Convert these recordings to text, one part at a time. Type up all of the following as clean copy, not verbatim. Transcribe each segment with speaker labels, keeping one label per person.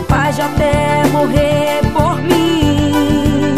Speaker 1: capaz de até morrer por mim.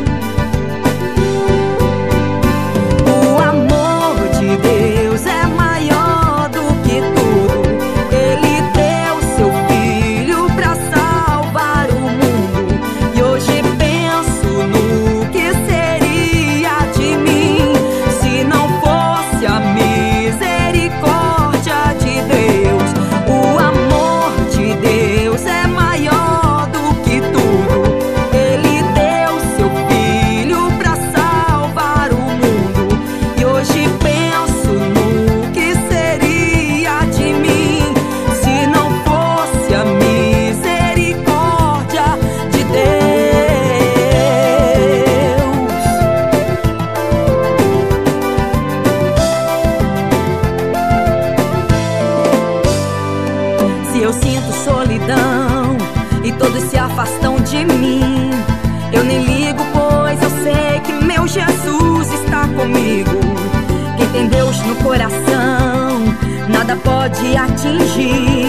Speaker 1: O amor de Deus é maior do que tudo. Ele deu seu filho pra salvar o mundo. E hoje penso no que seria de mim se não fosse a misericórdia de Deus. O amor de Deus é maior do que tudo. Ele deu seu filho pra salvar o mundo. E hoje penso no que seria de mim se não fosse a misericórdia de Deus. Se eu sinto solidão e todos se afastam de mim, eu nem ligo, pois eu sei que meu Jesus está comigo. Quem tem Deus no coração, nada pode atingir.